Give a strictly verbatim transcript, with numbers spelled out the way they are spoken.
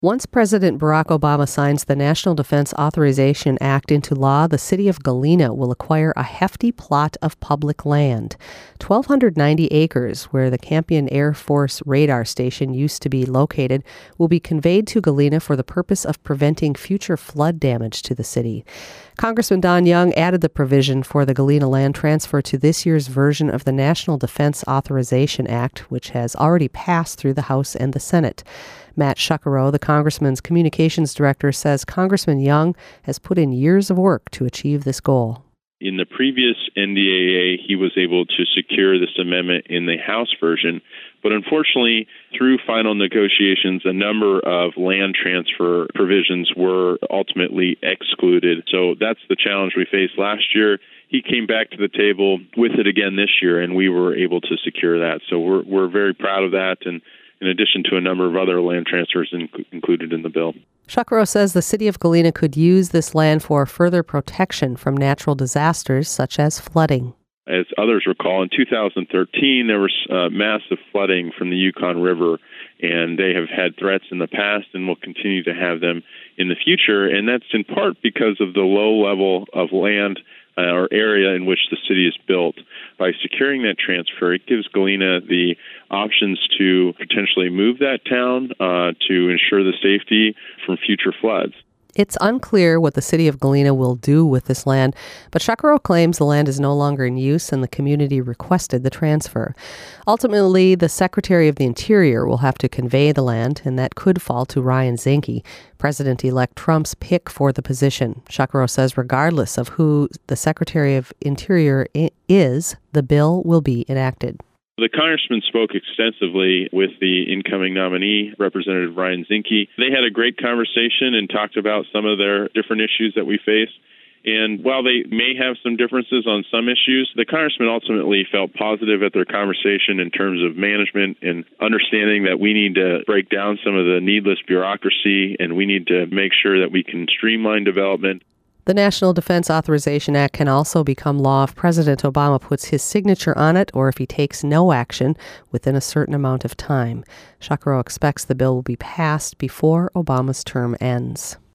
Once President Barack Obama signs the National Defense Authorization Act into law, the city of Galena will acquire a hefty plot of public land. one thousand two hundred ninety acres, where the Campion Air Force Radar Station used to be located, will be conveyed to Galena for the purpose of preventing future flood damage to the city. Congressman Don Young added the provision for the Galena land transfer to this year's version of the National Defense Authorization Act, which has already passed through the House and the Senate. Matt Shuckero, the congressman's communications director, says Congressman Young has put in years of work to achieve this goal. In the previous N D A A, he was able to secure this amendment in the House version, but unfortunately, through final negotiations, a number of land transfer provisions were ultimately excluded. So that's the challenge we faced last year. He came back to the table with it again this year, and we were able to secure that. So we're we're very proud of that, and in addition to a number of other land transfers in, included in the bill. Shuckero says the city of Galena could use this land for further protection from natural disasters such as flooding. As others recall, in two thousand thirteen, there was uh, massive flooding from the Yukon River, and they have had threats in the past and will continue to have them in the future. And that's in part because of the low level of land uh, or area in which the city is built. By securing that transfer, it gives Galena the options to potentially move that town uh, to ensure the safety from future floods. It's unclear what the city of Galena will do with this land, but Shuckero claims the land is no longer in use and the community requested the transfer. Ultimately, the Secretary of the Interior will have to convey the land, and that could fall to Ryan Zinke, President-elect Trump's pick for the position. Shuckero says regardless of who the Secretary of Interior is, the bill will be enacted. The congressman spoke extensively with the incoming nominee, Representative Ryan Zinke. They had a great conversation and talked about some of their different issues that we face. And while they may have some differences on some issues, the congressman ultimately felt positive at their conversation in terms of management and understanding that we need to break down some of the needless bureaucracy and we need to make sure that we can streamline development. The National Defense Authorization Act can also become law if President Obama puts his signature on it or if he takes no action within a certain amount of time. Shuckero expects the bill will be passed before Obama's term ends.